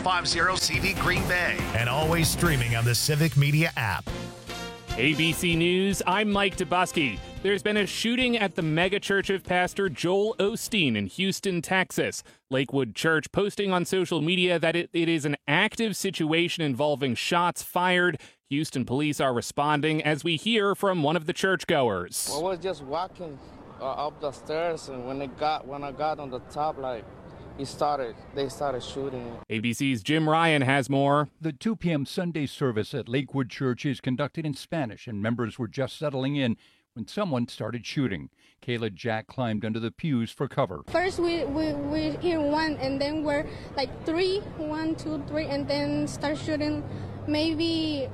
650-CD Green Bay. And always streaming on the Civic Media app. ABC News, I'm Mike Dubusky. There's been a shooting at the megachurch of Pastor Joel Osteen in Houston, Texas. Lakewood Church posting on social media that it is an active situation involving shots fired. Houston police are responding as we hear from one of the churchgoers. I was just walking up the stairs, and when I got on the top, they started shooting. ABC's Jim Ryan has more. The 2 p.m. Sunday service at Lakewood Church is conducted in Spanish, and members were just settling in when someone started shooting. Kayla Jack climbed under the pews for cover. First, we hear one, and then we're like 3, 1, 2, 3, and then start shooting maybe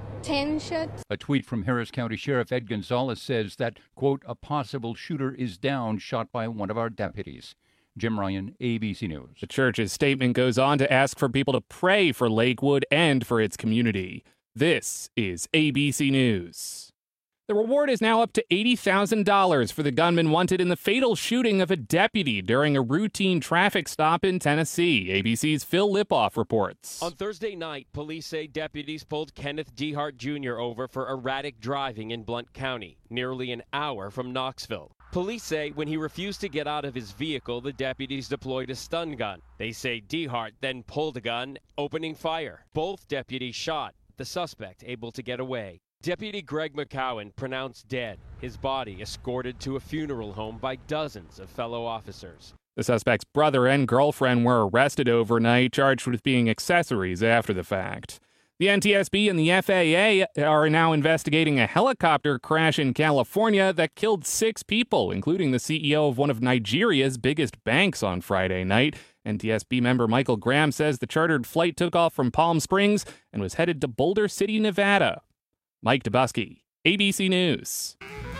10 shots. A tweet from Harris County Sheriff Ed Gonzalez says that, quote, a possible shooter is down, shot by one of our deputies. Jim Ryan, ABC News. The church's statement goes on to ask for people to pray for Lakewood and for its community. This is ABC News. The reward is now up to $80,000 for the gunman wanted in the fatal shooting of a deputy during a routine traffic stop in Tennessee. ABC's Phil Lipoff reports. On Thursday night, police say deputies pulled Kenneth Dehart Jr. over for erratic driving in Blount County, nearly an hour from Knoxville. Police say when he refused to get out of his vehicle, the deputies deployed a stun gun. They say Dehart then pulled a gun, opening fire. Both deputies shot, the suspect able to get away. Deputy Greg McCowan pronounced dead, his body escorted to a funeral home by dozens of fellow officers. The suspect's brother and girlfriend were arrested overnight, charged with being accessories after the fact. The NTSB and the FAA are now investigating a helicopter crash in California that killed 6 people, including the CEO of one of Nigeria's biggest banks on Friday night. NTSB member Michael Graham says the chartered flight took off from Palm Springs and was headed to Boulder City, Nevada. Mike Dubusky, ABC News.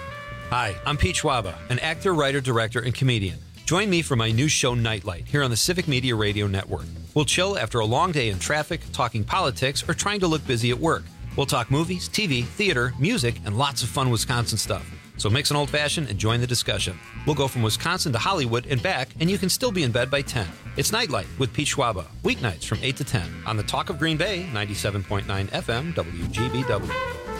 Hi, I'm Pete Schwaba, an actor, writer, director, and comedian. Join me for my new show, Nightlight, here on the Civic Media Radio Network. We'll chill after a long day in traffic, talking politics, or trying to look busy at work. We'll talk movies, TV, theater, music, and lots of fun Wisconsin stuff. So mix an old-fashioned and join the discussion. We'll go from Wisconsin to Hollywood and back, and you can still be in bed by 10. It's Nightlight with Pete Schwaba, weeknights from 8 to 10 on the Talk of Green Bay, 97.9 FM, WGBW.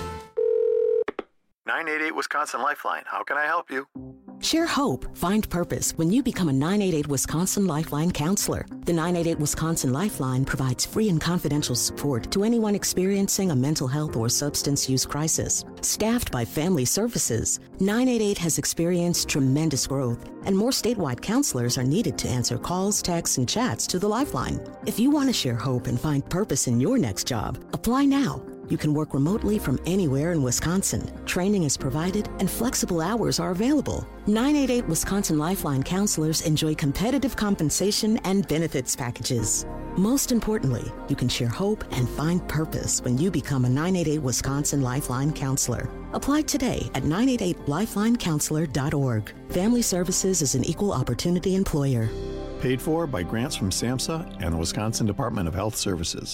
988 Wisconsin Lifeline. How can I help you? Share hope, find purpose when you become a 988 Wisconsin Lifeline counselor. The 988 Wisconsin Lifeline provides free and confidential support to anyone experiencing a mental health or substance use crisis. Staffed by Family Services, 988 has experienced tremendous growth, and more statewide counselors are needed to answer calls, texts, and chats to the Lifeline. If you want to share hope and find purpose in your next job, apply now. You can work remotely from anywhere in Wisconsin. Training is provided and flexible hours are available. 988 Wisconsin Lifeline counselors enjoy competitive compensation and benefits packages. Most importantly, you can share hope and find purpose when you become a 988 Wisconsin Lifeline counselor. Apply today at 988lifelinecounselor.org. Family Services is an equal opportunity employer. Paid for by grants from SAMHSA and the Wisconsin Department of Health Services.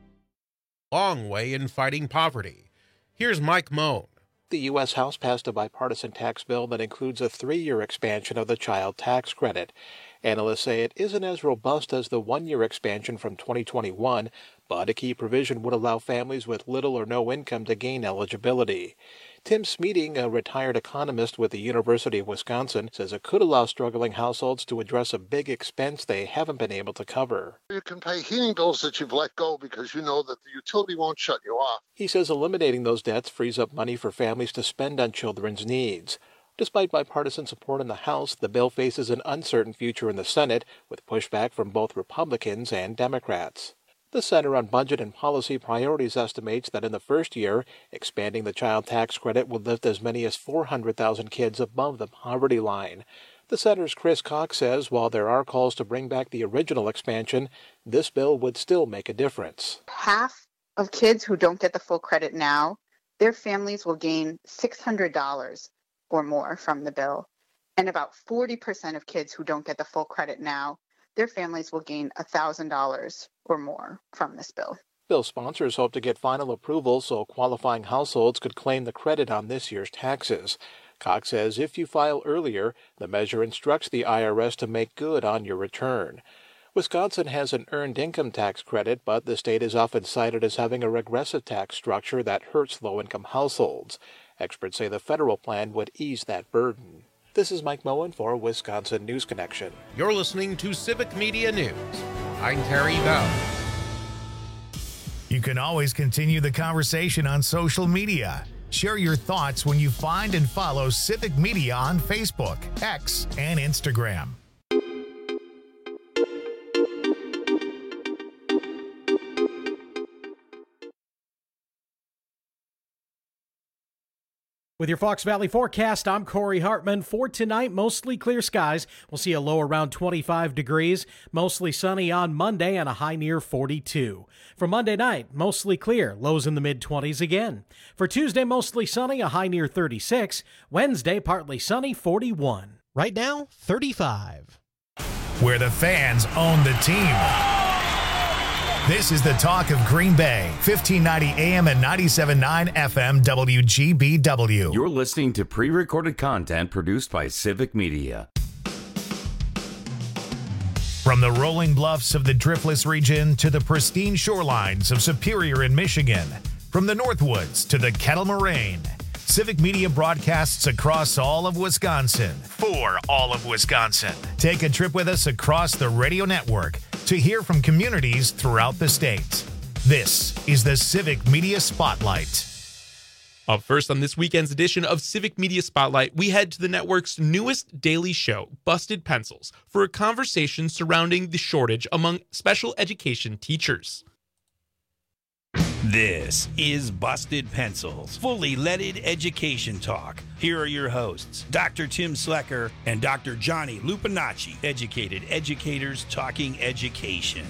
Long way in fighting poverty. Here's Mike Moan. The U.S. House passed a bipartisan tax bill that includes a 3-year expansion of the child tax credit. Analysts say it isn't as robust as the 1-year expansion from 2021, but a key provision would allow families with little or no income to gain eligibility. Tim Smeating, a retired economist with the University of Wisconsin, says it could allow struggling households to address a big expense they haven't been able to cover. You can pay heating bills that you've let go because you know that the utility won't shut you off. He says eliminating those debts frees up money for families to spend on children's needs. Despite bipartisan support in the House, the bill faces an uncertain future in the Senate, with pushback from both Republicans and Democrats. The Center on Budget and Policy Priorities estimates that in the first year, expanding the child tax credit would lift as many as 400,000 kids above the poverty line. The center's Chris Cox says while there are calls to bring back the original expansion, this bill would still make a difference. Half of kids who don't get the full credit now, their families will gain $600 or more from the bill. And about 40% of kids who don't get the full credit now, their families will gain $1,000 or more from this bill. Bill sponsors hope to get final approval so qualifying households could claim the credit on this year's taxes. Cox says if you file earlier, the measure instructs the IRS to make good on your return. Wisconsin has an earned income tax credit, but the state is often cited as having a regressive tax structure that hurts low-income households. Experts say the federal plan would ease that burden. This is Mike Moen for Wisconsin News Connection. You're listening to Civic Media News. I'm Terry Bell. You can always continue the conversation on social media. Share your thoughts when you find and follow Civic Media on Facebook, X, and Instagram. With your Fox Valley forecast, I'm Corey Hartman. For tonight, mostly clear skies. We'll see a low around 25 degrees. Mostly sunny on Monday and a high near 42. For Monday night, mostly clear. Lows in the mid-20s again. For Tuesday, mostly sunny, a high near 36. Wednesday, partly sunny, 41. Right now, 35. Where the fans own the team. This is the talk of Green Bay, 1590 AM and 97.9 FM WGBW. You're listening to pre-recorded content produced by Civic Media. From the rolling bluffs of the Driftless region to the pristine shorelines of Superior in Michigan, from the Northwoods to the Kettle Moraine, Civic Media broadcasts across all of Wisconsin for all of Wisconsin. Take a trip with us across the radio network to hear from communities throughout the state. This is the Civic Media Spotlight. Up first on this weekend's edition of Civic Media Spotlight, we head to the network's newest daily show, Busted Pencils, for a conversation surrounding the shortage among special education teachers. This is Busted Pencils, fully leaded education talk. Here are your hosts, Dr. Tim Slecker and Dr. Johnny Lupinacci, educated educators talking education.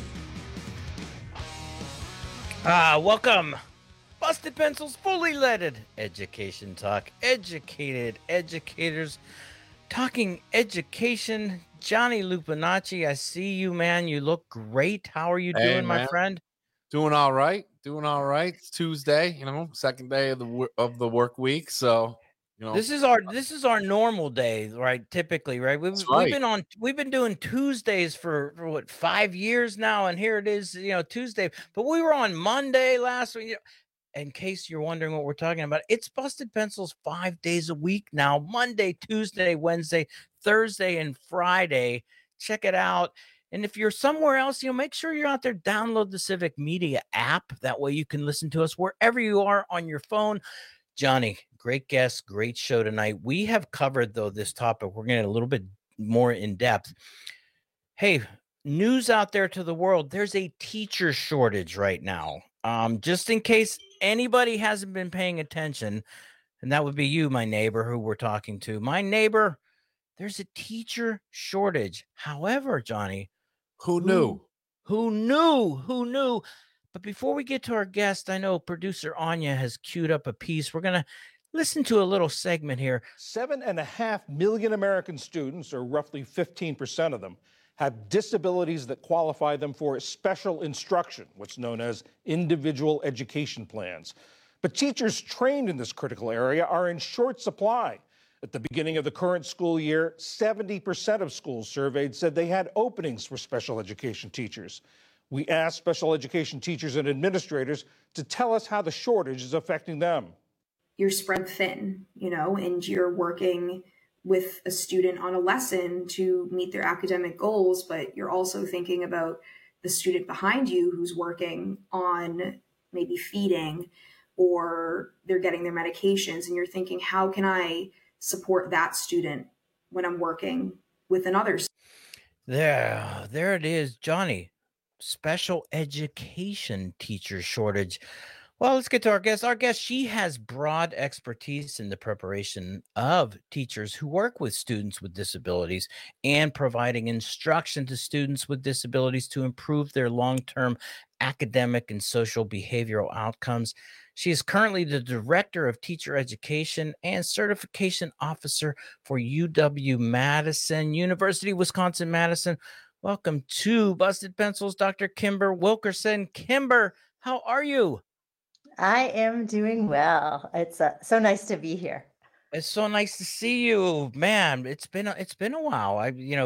Welcome. Busted Pencils, fully leaded education talk. Educated educators talking education. Johnny Lupinacci, I see you, man. You look great. How are you doing, my friend? Doing all right. It's Tuesday, second day of the work week. So, this is our normal day, right? Typically, right? We've been doing Tuesdays for what, 5 years now, and here it is, Tuesday. But we were on Monday last week. In case you're wondering what we're talking about, it's Busted Pencils 5 days a week now: Monday, Tuesday, Wednesday, Thursday, and Friday. Check it out. And if you're somewhere else, make sure you're out there, download the Civic Media app. That way you can listen to us wherever you are on your phone. Johnny, great guest, great show tonight. We have covered, though, this topic. We're going to get a little bit more in depth. Hey, news out there to the world. There's a teacher shortage right now. Just in case anybody hasn't been paying attention, and that would be you, my neighbor, who we're talking to. My neighbor, there's a teacher shortage. However, Johnny, Who knew? But before we get to our guest, I know producer Anya has queued up a piece. We're going to listen to a little segment here. 7.5 million American students, or roughly 15% of them, have disabilities that qualify them for special instruction, what's known as individual education plans. But teachers trained in this critical area are in short supply. At the beginning of the current school year, 70% of schools surveyed said they had openings for special education teachers. We asked special education teachers and administrators to tell us how the shortage is affecting them. You're spread thin, and you're working with a student on a lesson to meet their academic goals, but you're also thinking about the student behind you who's working on maybe feeding, or they're getting their medications, and you're thinking, how can I support that student when I'm working with another? There it is, Johnny. Special education teacher shortage. Well, let's get to our guest. Our guest, she has broad expertise in the preparation of teachers who work with students with disabilities and providing instruction to students with disabilities to improve their long-term academic and social behavioral outcomes. She is currently the Director of Teacher Education and Certification Officer for UW-Madison, University of Wisconsin-Madison. Welcome to Busted Pencils, Dr. Kimber Wilkerson. Kimber, how are you? I am doing well. It's so nice to be here. It's so nice to see you, man. It's been a while.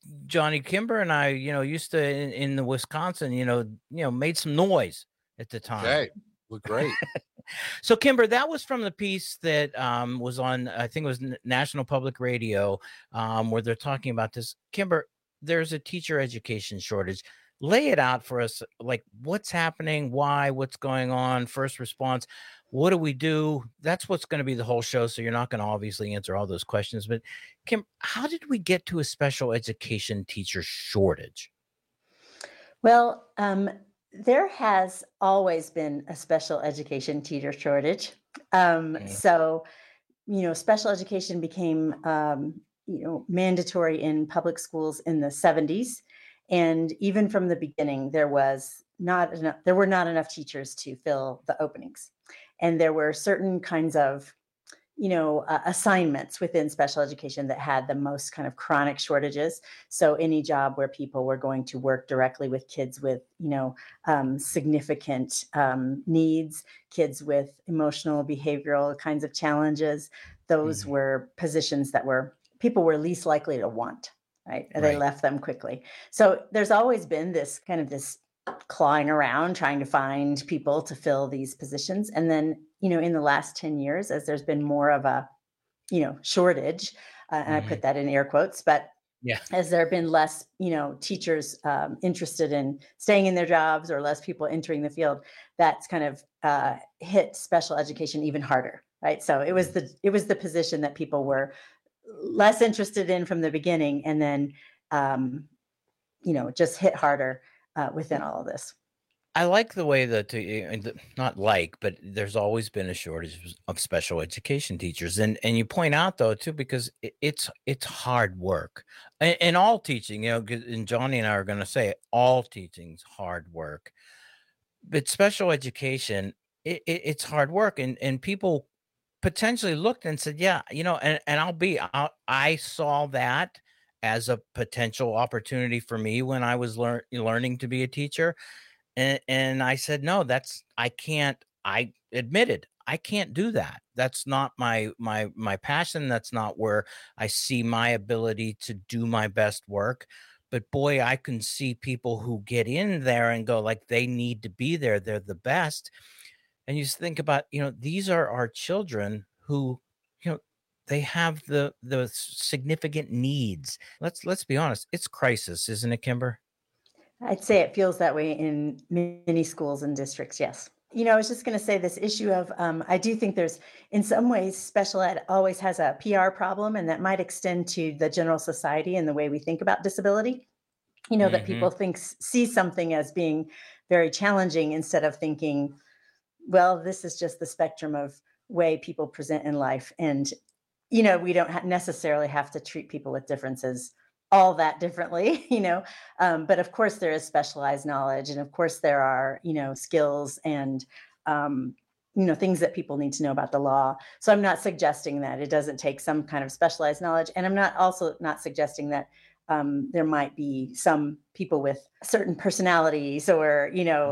Johnny Kimber and I, used to in the Wisconsin, made some noise at the time. Okay, look great. So Kimber, that was from the piece that was on, I think it was National Public Radio, where they're talking about this. Kimber, there's a teacher education shortage. Lay it out for us, like what's happening, why, what's going on, first response. What do we do? That's what's going to be the whole show. So you're not going to obviously answer all those questions. But Kim, how did we get to a special education teacher shortage? Well, there has always been a special education teacher shortage. So, special education became, mandatory in public schools in the 70s. And even from the beginning, there were not enough teachers to fill the openings. And there were certain kinds of, assignments within special education that had the most kind of chronic shortages. So any job where people were going to work directly with kids with, significant needs, kids with emotional, behavioral kinds of challenges, those were positions that people were least likely to want, right? And they left them quickly. So there's always been this clawing around trying to find people to fill these positions. And then, in the last 10 years, as there's been more of a, shortage, and I put that in air quotes, but as there have been less, teachers interested in staying in their jobs or less people entering the field, that's kind of hit special education even harder, right? So it was the position that people were less interested in from the beginning, and then, just hit harder within all of this. I like the way that, but there's always been a shortage of special education teachers. And you point out, though, too, because it's hard work. And all teaching, and Johnny and I are going to say all teaching's hard work. But special education, it's hard work. And people potentially looked and said, yeah, and I saw that as a potential opportunity for me when I was learning to be a teacher. And I said, no, I admitted I can't do that. That's not my passion. That's not where I see my ability to do my best work. But boy, I can see people who get in there and go like they need to be there. They're the best. And you think about, these are our children who, they have the significant needs. Let's be honest. It's crisis, isn't it, Kimber? I'd say it feels that way in many schools and districts. Yes. I was just going to say this issue of, I do think there's, in some ways, special ed always has a PR problem, and that might extend to the general society and the way we think about disability. That people see something as being very challenging instead of thinking, well, this is just the spectrum of way people present in life. And, we don't necessarily have to treat people with differences all that differently, but of course there is specialized knowledge, and of course there are, skills and, things that people need to know about the law. So I'm not suggesting that it doesn't take some kind of specialized knowledge. And I'm not suggesting that there might be some people with certain personalities or,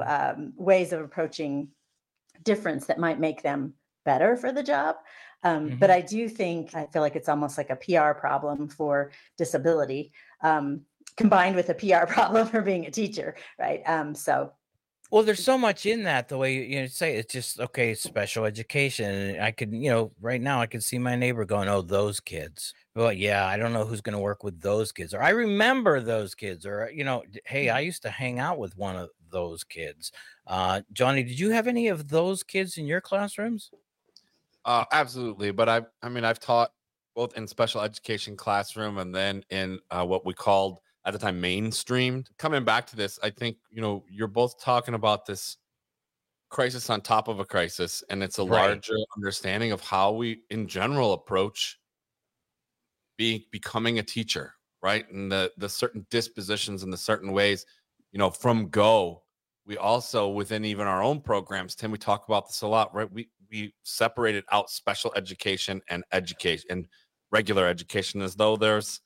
ways of approaching difference that might make them better for the job. But I feel like it's almost like a PR problem for disability, combined with a PR problem for being a teacher, right? Well, there's so much in that, the way you say it's just, okay, special education. And I could, right now I could see my neighbor going, oh, those kids. Well, yeah, I don't know who's going to work with those kids, or I remember those kids, or, hey, I used to hang out with one of those kids. Johnny, did you have any of those kids in your classrooms? Absolutely. But I've taught both in special education classroom and then in what we called at the time mainstreamed. Coming back to this, I think, you're both talking about this crisis on top of a crisis, and it's a larger understanding of how we in general approach becoming a teacher, right? And the certain dispositions and the certain ways, from go. We also, within even our own programs, Tim, we talk about this a lot, right? We separated out special education and education and regular education as though there's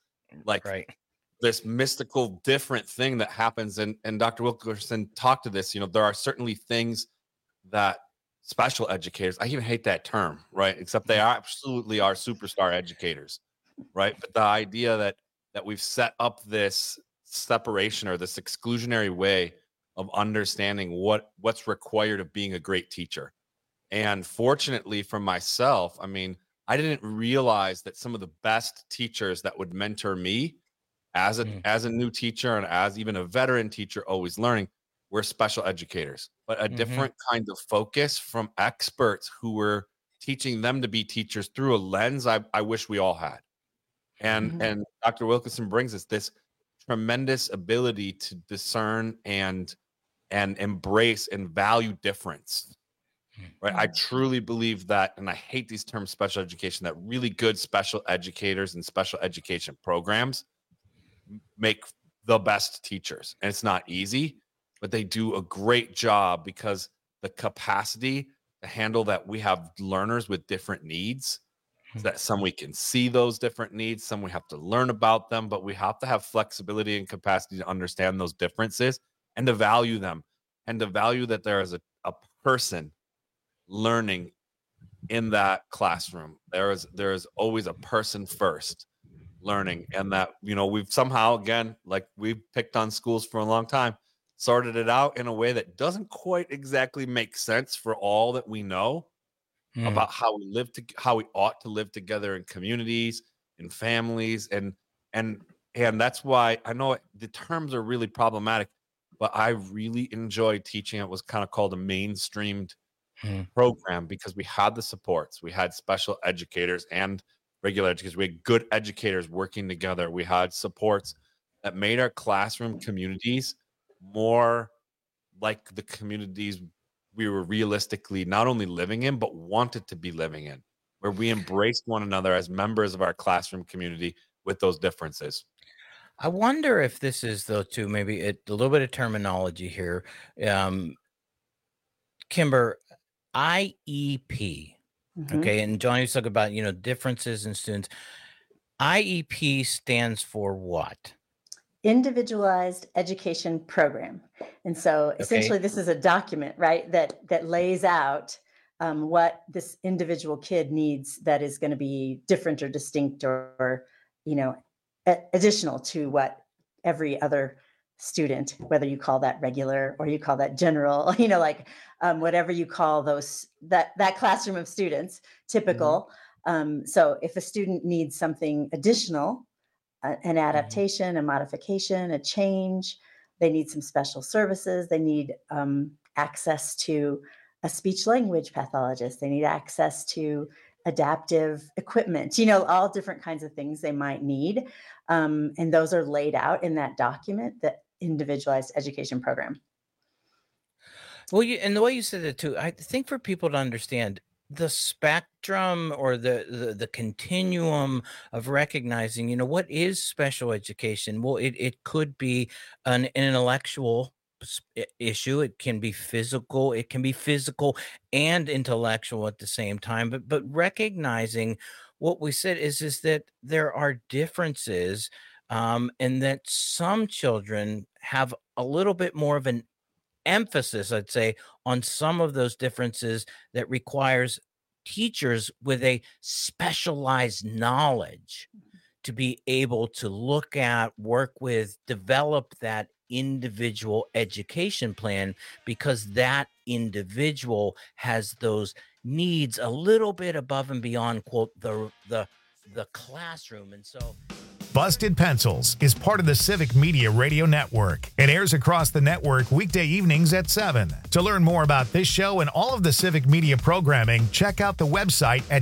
this mystical different thing that happens. And Dr. Wilkerson talked to this, there are certainly things that special educators, I even hate that term, right? Except they absolutely are superstar educators, right? But the idea that that we've set up this separation or this exclusionary way of understanding what's required of being a great teacher. And fortunately for myself, I mean, I didn't realize that some of the best teachers that would mentor me as a new teacher and as even a veteran teacher always learning were special educators, but a different kind of focus from experts who were teaching them to be teachers through a lens I wish we all had. And Dr. Wilkinson brings us this tremendous ability to discern and embrace and value difference. Right. I truly believe that, and I hate these terms special education, that really good special educators and special education programs make the best teachers. And it's not easy, but they do a great job because the capacity to handle that we have learners with different needs, so that some we can see those different needs, some we have to learn about them, but we have to have flexibility and capacity to understand those differences and to value them, and to value that there is a person learning in that classroom. There is always a person first learning, and that, we've somehow, again, like we've picked on schools for a long time, sorted it out in a way that doesn't quite exactly make sense for all that we know about how we ought to live together in communities, in families, and that's why I know the terms are really problematic, but I really enjoyed teaching. It was kind of called a mainstreamed program because we had the supports. We had special educators and regular educators. We had good educators working together. We had supports that made our classroom communities more like the communities we were realistically not only living in, but wanted to be living in, where we embraced one another as members of our classroom community with those differences. I wonder if this is, though, too, maybe a little bit of terminology here. Kimber, IEP, okay, and Johnny's talking about, differences in students. IEP stands for what? Individualized Education Program. And so essentially this is a document, right, that lays out what this individual kid needs that is going to be different or distinct or additional to what every other student, whether you call that regular or you call that general, whatever you call that classroom of students, typical. So if a student needs something additional, an adaptation, a modification, a change, they need some special services, they need access to a speech language pathologist, they need access to adaptive equipment, all different kinds of things they might need. And those are laid out in that document, the Individualized Education Program. Well, and the way you said it too, I think for people to understand the spectrum or the continuum of recognizing, what is special education? Well, it could be an intellectual issue. It can be physical. It can be physical and intellectual at the same time. But recognizing what we said is that there are differences, and that some children have a little bit more of an emphasis, I'd say, on some of those differences that requires teachers with a specialized knowledge to be able to look at, work with, develop that individual education plan, because that individual has those needs a little bit above and beyond, quote, the classroom. And so Busted Pencils is part of the Civic Media Radio Network. It airs across the network weekday evenings at 7. To learn more about this show and all of the Civic Media programming, check out the website at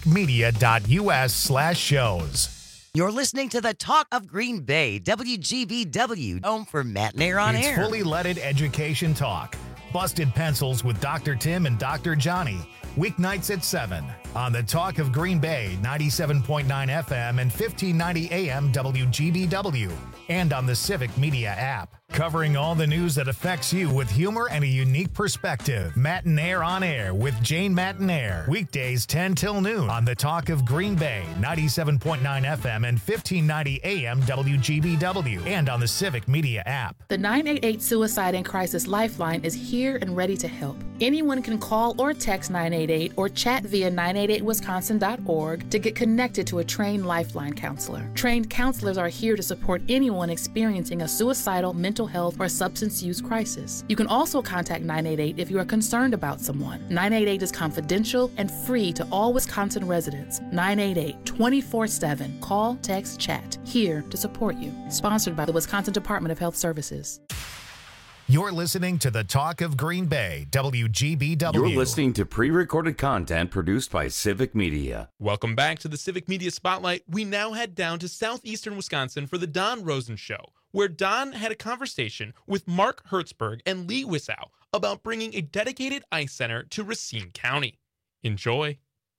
civicmedia.us/shows. You're listening to the Talk of Green Bay, WGBW, home for Matt Nair on Air. It's fully leaded education talk. Busted Pencils with Dr. Tim and Dr. Johnny. Weeknights at 7 on the Talk of Green Bay, 97.9 FM and 1590 AM WGBW, and on the Civic Media app. Covering all the news that affects you with humor and a unique perspective. Matinaire on Air with Jane Matinaire. Weekdays 10 till noon on the Talk of Green Bay, 97.9 FM and 1590 AM WGBW, and on the Civic Media app. The 988 Suicide and Crisis Lifeline is here and ready to help. Anyone can call or text 988 or chat via 988wisconsin.org to get connected to a trained Lifeline counselor. Trained counselors are here to support anyone experiencing a suicidal, mental health, or substance use crisis. You can also contact 988 if you are concerned about someone. 988 is confidential and free to all Wisconsin residents. 988 24/7. Call, text, chat. Here to support you. Sponsored by the Wisconsin Department of Health Services. You're listening to the Talk of Green Bay, WGBW. You're listening to pre-recorded content produced by Civic Media. Welcome back to the Civic Media Spotlight. We now head down to southeastern Wisconsin for the Don Rosen Show, where Don had a conversation with Mark Hertzberg and Lee Wisow about bringing a dedicated ice center to Racine County. Enjoy.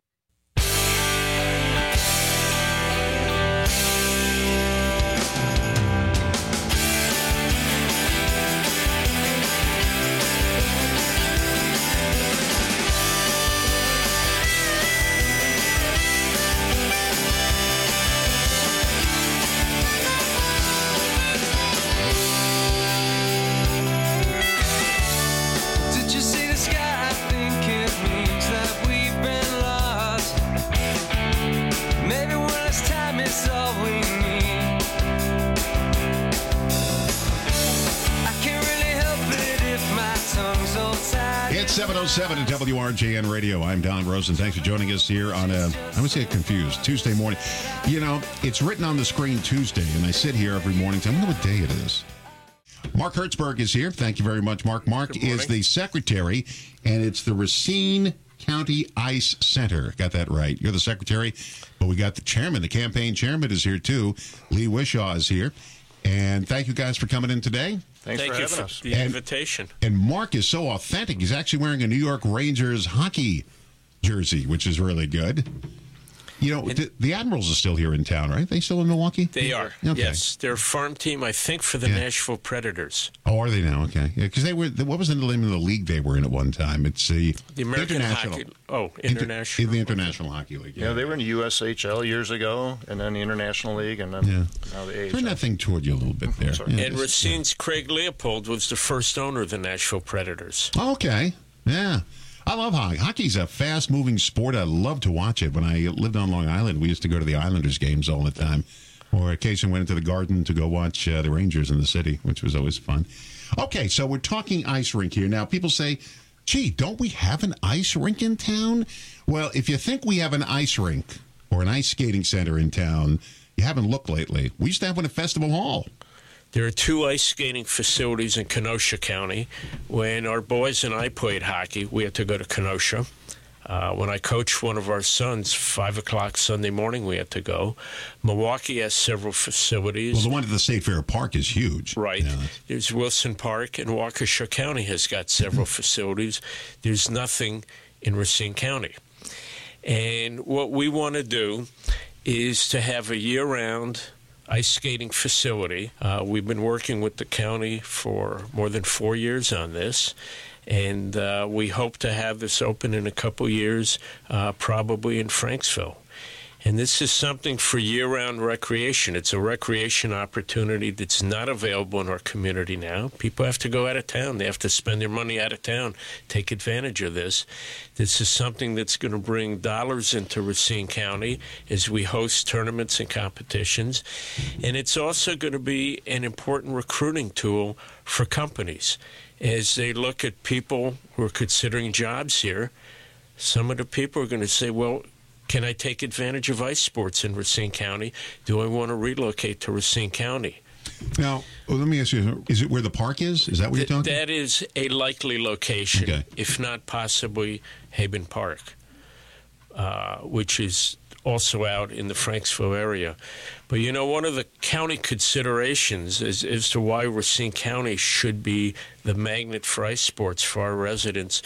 It's 7:07 at WRJN Radio. I'm Don Rosen. Thanks for joining us here on I would say confused, Tuesday morning. You know, it's written on the screen Tuesday, and I sit here every morning. I wonder what day it is. Mark Hertzberg is here. Thank you very much, Mark. Mark is the secretary, and it's the Racine County Ice Center. Got that right. You're the secretary, but we got the chairman. The campaign chairman is here, too. Lee Wisow is here. And thank you guys for coming in today. Thank you for the invitation. And Mark is so authentic. He's actually wearing a New York Rangers hockey jersey, which is really good. You know, the Admirals are still here in town, right? They still in Milwaukee? They are, okay. Yes. They're a farm team, I think, for the Nashville Predators. Oh, are they now? Okay. Yeah, because they were, what was the name of the league they were in at one time? It's the American International. Hockey. International. The International Hockey League. Yeah, they were in the USHL years ago, and then the International League, and then now the AHL. Turn that thing toward you a little bit there. Yeah, and Racine's Craig Leopold was the first owner of the Nashville Predators. Oh, okay. Yeah. I love hockey. Hockey's a fast-moving sport. I love to watch it. When I lived on Long Island, we used to go to the Islanders games all the time. Or occasionally went into the Garden to go watch the Rangers in the city, which was always fun. Okay, so we're talking ice rink here. Now, people say, gee, don't we have an ice rink in town? Well, if you think we have an ice rink or an ice skating center in town, you haven't looked lately. We used to have one at Festival Hall. There are 2 ice skating facilities in Kenosha County. When our boys and I played hockey, we had to go to Kenosha. When I coached one of our sons, 5 o'clock Sunday morning, we had to go. Milwaukee has several facilities. Well, the one at the State Fair Park is huge. Right. Yeah. There's Wilson Park, and Waukesha County has got several facilities. There's nothing in Racine County. And what we want to do is to have a year-round ice skating facility. We've been working with the county for more than 4 years on this, and we hope to have this open in a couple years, probably in Franksville. And this is something for year-round recreation. It's a recreation opportunity that's not available in our community now. People have to go out of town. They have to spend their money out of town, take advantage of this. This is something that's going to bring dollars into Racine County as we host tournaments and competitions. And it's also going to be an important recruiting tool for companies. As they look at people who are considering jobs here, some of the people are going to say, well, can I take advantage of ice sports in Racine County? Do I want to relocate to Racine County? Now, let me ask you, is it where the park is? Is that what you're talking about? That is a likely location, if not possibly Haben Park, which is also out in the Franksville area. But, you know, one of the county considerations as to why Racine County should be the magnet for ice sports for our residents,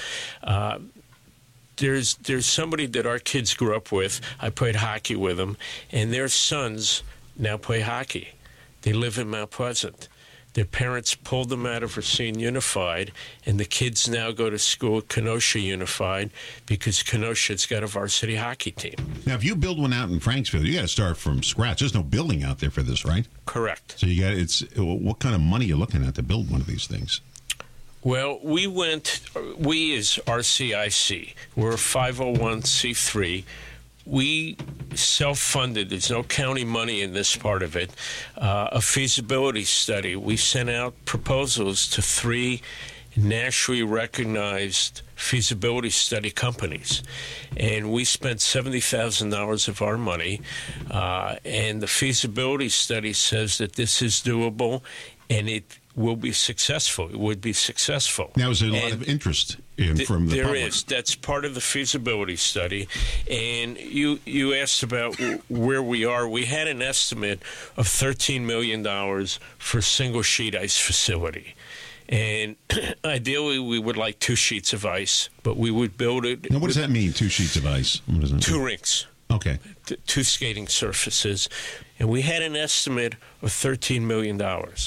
There's somebody that our kids grew up with. I played hockey with them, and their sons now play hockey. They live in Mount Pleasant. Their parents pulled them out of Racine Unified, and the kids now go to school at Kenosha Unified because Kenosha's got a varsity hockey team. Now, if you build one out in Franksville, you got to start from scratch. There's no building out there for this, right? Correct. So what kind of money are you looking at to build one of these things? Well, we as RCIC, we're a 501c3. We self-funded, there's no county money in this part of it, a feasibility study. We sent out proposals to 3 nationally recognized feasibility study companies. And we spent $70,000 of our money, and the feasibility study says that this is doable and it will be successful. It would be successful. Now, is there a lot of interest from the there public? There is. That's part of the feasibility study. And you asked about where we are. We had an estimate of $13 million for a single sheet ice facility. And ideally, we would like 2 sheets of ice, but we would build it. Now, what does that mean, 2 sheets of ice? What does that 2 mean? rinks. Okay. 2 skating surfaces. And we had an estimate of $13 million.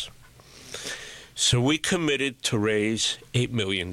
So we committed to raise $8 million,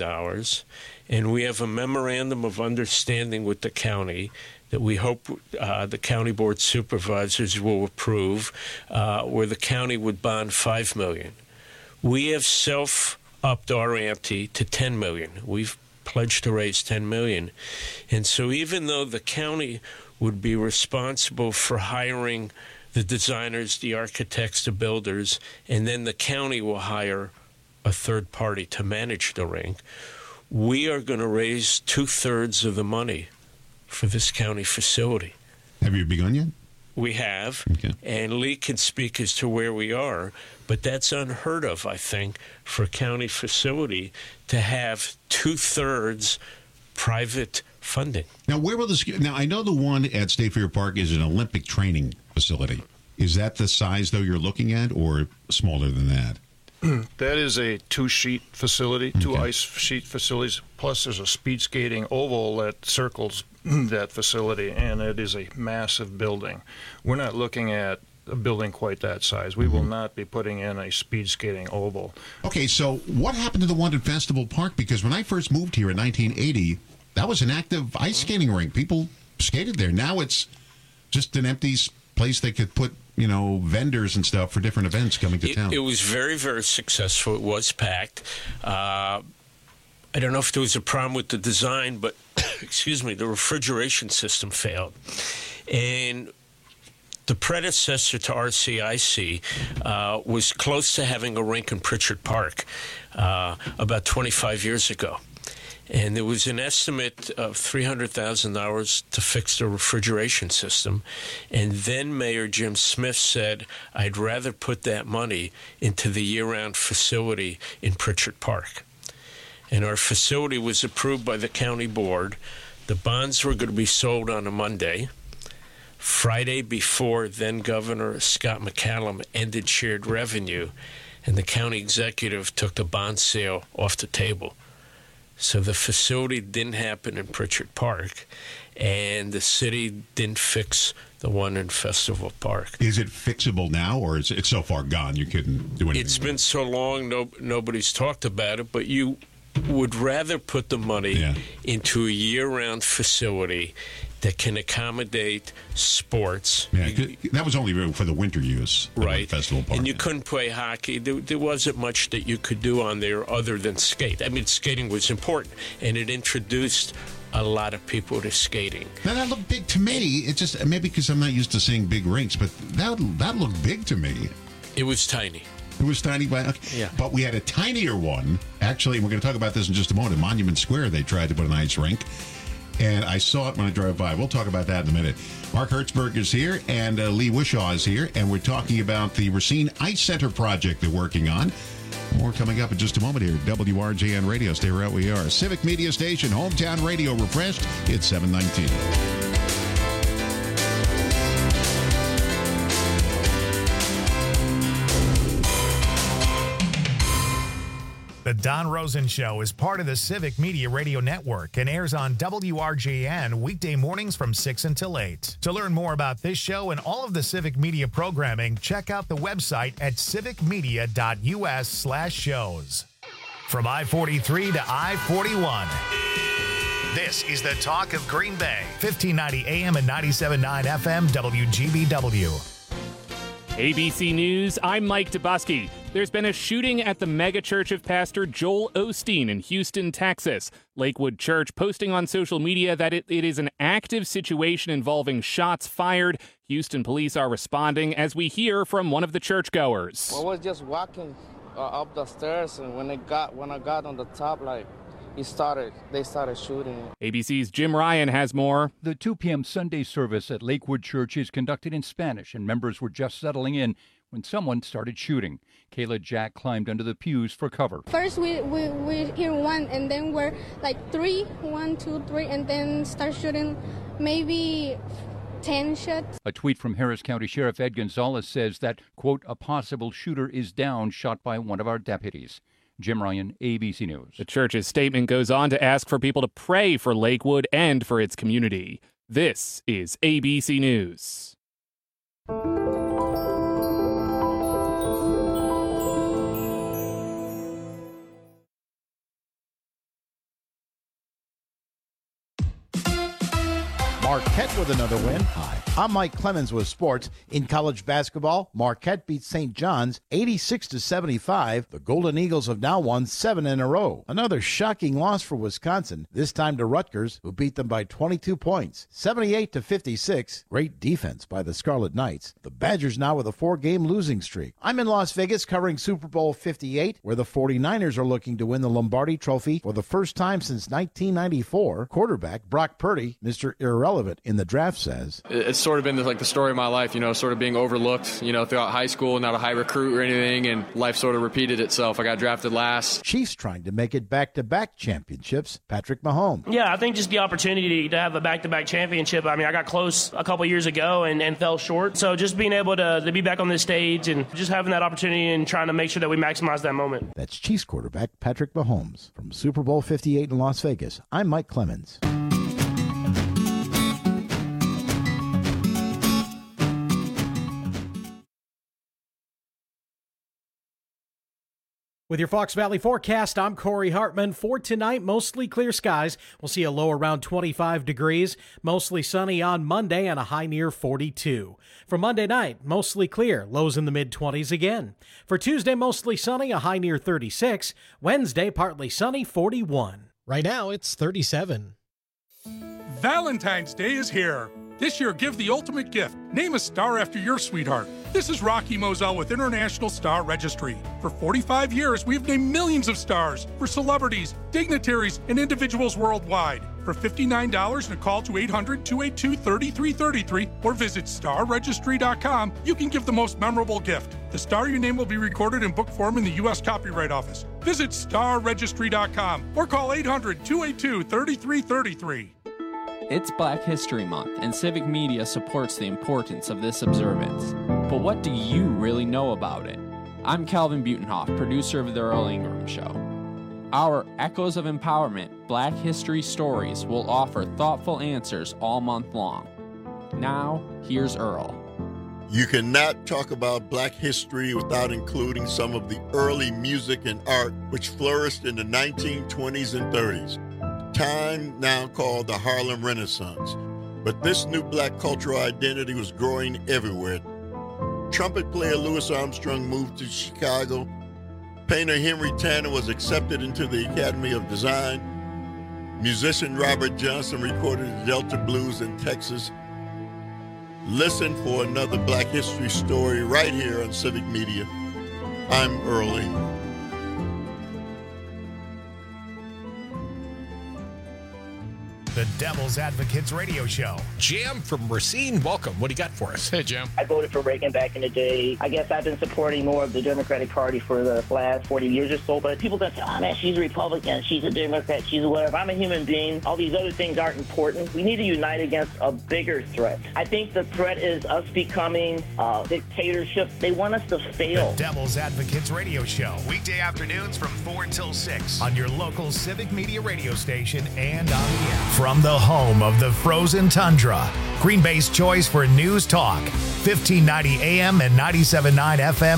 and we have a memorandum of understanding with the county that we hope the county board supervisors will approve, where the county would bond $5 million. We have self-upped our ante to $10 million. We've pledged to raise $10 million. And so even though the county would be responsible for hiring the designers, the architects, the builders, and then the county will hire a third party to manage the rink, we are going to raise 2/3 of the money for this county facility. Have you begun yet? We have, okay. And Lee can speak as to where we are, but that's unheard of, I think, for a county facility to have 2/3 private funding. Now, where will this? Now, I know the one at State Fair Park is an Olympic training facility. Is that the size, though, you're looking at, or smaller than that? That is a 2-sheet facility, 2 ice sheet facilities, plus there's a speed skating oval that circles that facility, and it is a massive building. We're not looking at a building quite that size. We will not be putting in a speed skating oval. Okay, so what happened to the one at Festival Park? Because when I first moved here in 1980, that was an active ice skating rink. People skated there. Now it's just an empty place they could put, vendors and stuff for different events coming to town. It was very, very successful. It was packed. I don't know if there was a problem with the design, but, the refrigeration system failed. And the predecessor to RCIC was close to having a rink in Pritchard Park about 25 years ago. And there was an estimate of $300,000 to fix the refrigeration system. And then Mayor Jim Smith said, I'd rather put that money into the year-round facility in Pritchard Park. And our facility was approved by the county board. The bonds were going to be sold on a Monday. Friday before then-Governor Scott McCallum ended shared revenue, and the county executive took the bond sale off the table. So the facility didn't happen in Pritchard Park, and the city didn't fix the one in Festival Park. Is it fixable now, or is it so far gone you couldn't do anything? It's been so long, nobody's talked about it, but you would rather put the money into a year-round facility that can accommodate sports. Yeah, that was only for the winter use, right? Festival Park, and you couldn't play hockey. There wasn't much that you could do on there other than skate. I mean, skating was important, and it introduced a lot of people to skating. Now, that looked big to me. It's just maybe because I'm not used to seeing big rinks, but that looked big to me. It was tiny. It was tiny, but we had a tinier one. Actually, we're going to talk about this in just a moment. At Monument Square, they tried to put an ice rink. And I saw it when I drove by. We'll talk about that in a minute. Mark Hertzberg is here, and Lee Wishaw is here, and we're talking about the Racine Ice Center project they're working on. More coming up in just a moment here at WRJN Radio. Stay right where we are. Civic Media Station, Hometown Radio refreshed. It's 7:19. The Don Rosen Show is part of the Civic Media Radio Network and airs on WRJN weekday mornings from 6 until 8. To learn more about this show and all of the Civic Media programming, check out the website at civicmedia.us/shows. From I-43 to I-41, this is the talk of Green Bay, 1590 AM and 97.9 FM WGBW. ABC News, I'm Mike Dubusky. There's been a shooting at the mega church of Pastor Joel Osteen in Houston, Texas. Lakewood Church posting on social media that it is an active situation involving shots fired. Houston police are responding as we hear from one of the churchgoers. I was just walking up the stairs, and when I got on the top, they started shooting. ABC's Jim Ryan has more. The 2 p.m. Sunday service at Lakewood Church is conducted in Spanish, and members were just settling in when someone started shooting. Kayla Jack climbed under the pews for cover. First, we hear one, and then we're like 3, 1, 2, 3, and then start shooting maybe 10 shots. A tweet from Harris County Sheriff Ed Gonzalez says that, quote, a possible shooter is down, shot by one of our deputies. Jim Ryan, ABC News. The church's statement goes on to ask for people to pray for Lakewood and for its community. This is ABC News. Marquette with another win. Hi, I'm Mike Clemens with sports. In college basketball, Marquette beat St. John's 86-75. The Golden Eagles have now won 7 in a row. Another shocking loss for Wisconsin, this time to Rutgers, who beat them by 22 points, 78-56. Great defense by the Scarlet Knights. The Badgers now with a 4-game losing streak. I'm in Las Vegas covering Super Bowl 58, where the 49ers are looking to win the Lombardi Trophy for the first time since 1994. Quarterback Brock Purdy, Mr. Irrelevant in the draft, says, it's sort of been the story of my life, sort of being overlooked, throughout high school, not a high recruit or anything, and life sort of repeated itself. I got drafted last. Chiefs trying to make it back-to-back championships. Patrick Mahomes. Yeah, I think just the opportunity to have a back-to-back championship. I mean, I got close a couple years ago and fell short. So just being able to be back on this stage and just having that opportunity and trying to make sure that we maximize that moment. That's Chiefs quarterback Patrick Mahomes. From Super Bowl 58 in Las Vegas, I'm Mike Clemens. With your Fox Valley forecast, I'm Corey Hartman. For tonight, mostly clear skies. We'll see a low around 25 degrees. Mostly sunny on Monday and a high near 42. For Monday night, mostly clear. Lows in the mid-20s again. For Tuesday, mostly sunny, a high near 36. Wednesday, partly sunny, 41. Right now, it's 37. Valentine's Day is here. This year, give the ultimate gift. Name a star after your sweetheart. This is Rocky Moselle with International Star Registry. For 45 years, we've named millions of stars for celebrities, dignitaries, and individuals worldwide. For $59 and a call to 800-282-3333 or visit starregistry.com, you can give the most memorable gift. The star you name will be recorded in book form in the U.S. Copyright Office. Visit starregistry.com or call 800-282-3333. It's Black History Month, and Civic Media supports the importance of this observance. But what do you really know about it? I'm Calvin Butenhoff, producer of The Earl Ingram Show. Our Echoes of Empowerment Black History Stories will offer thoughtful answers all month long. Now, here's Earl. You cannot talk about Black history without including some of the early music and art which flourished in the 1920s and 30s. Time now called the Harlem Renaissance, but this new Black cultural identity was growing everywhere. Trumpet player Louis Armstrong moved to Chicago. Painter Henry Tanner was accepted into the Academy of Design. Musician Robert Johnson recorded the Delta Blues in Texas. Listen for another Black history story right here on Civic Media. I'm Earl Ingram. The Devil's Advocates Radio Show. Jam from Racine, welcome. What do you got for us? Hey, Jam. I voted for Reagan back in the day. I guess I've been supporting more of the Democratic Party for the last 40 years or so, but people gonna say, oh man, she's a Republican, she's a Democrat, she's a whatever. I'm a human being. All these other things aren't important. We need to unite against a bigger threat. I think the threat is us becoming a dictatorship. They want us to fail. The Devil's Advocates Radio Show. Weekday afternoons from 4 until 6 on your local Civic Media radio station and on the app. From the home of the frozen tundra, Green Bay's choice for news talk, 1590 AM and 97.9 FM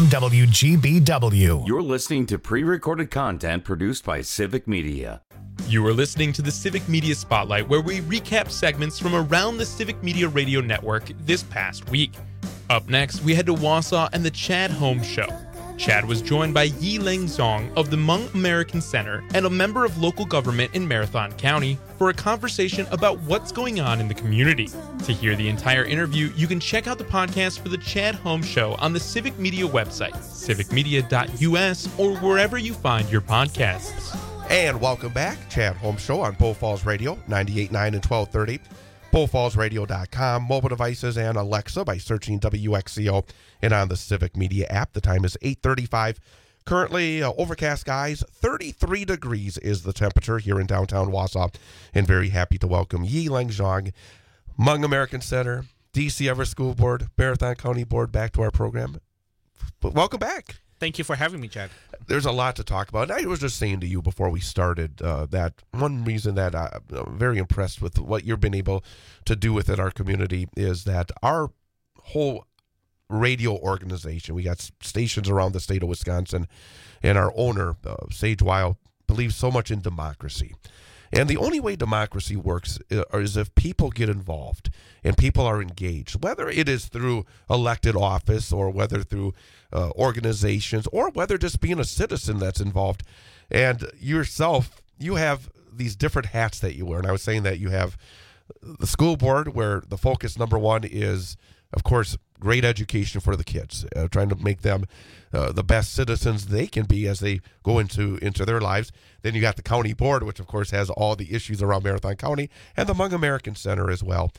WGBW. You're listening to pre-recorded content produced by Civic Media. You are listening to the Civic Media Spotlight, where we recap segments from around the Civic Media Radio Network this past week. Up next, we head to Wausau and the Chad Holmes Show. Chad was joined by Yi-Ling Zhang of the Hmong American Center and a member of local government in Marathon County for a conversation about what's going on in the community. To hear the entire interview, you can check out the podcast for the Chad Holmes Show on the Civic Media website, civicmedia.us, or wherever you find your podcasts. And welcome back, Chad Holmes Show on Bull Falls Radio, 98.9 and 1230. BullFallsRadio.com, mobile devices, and Alexa by searching WXCO and on the Civic Media app. The time is 8:35. Currently, overcast skies, 33 degrees is the temperature here in downtown Wausau. And very happy to welcome Yi-Ling Zhang, Hmong American Center, D.C. Everett School Board, Marathon County Board, back to our program. Welcome back. Thank you for having me, Chad. There's a lot to talk about. And I was just saying to you before we started that one reason that I'm very impressed with what you've been able to do within our community is that our whole radio organization, we got stations around the state of Wisconsin, and our owner, Sage Weil, believes so much in democracy. And the only way democracy works is if people get involved and people are engaged, whether it is through elected office or whether through organizations or whether just being a citizen that's involved. And yourself, you have these different hats that you wear. And I was saying that you have the school board where the focus number one is, of course, great education for the kids, trying to make them the best citizens they can be as they go into their lives. Then you got the county board, which of course has all the issues around Marathon County, and the Hmong American Center as well.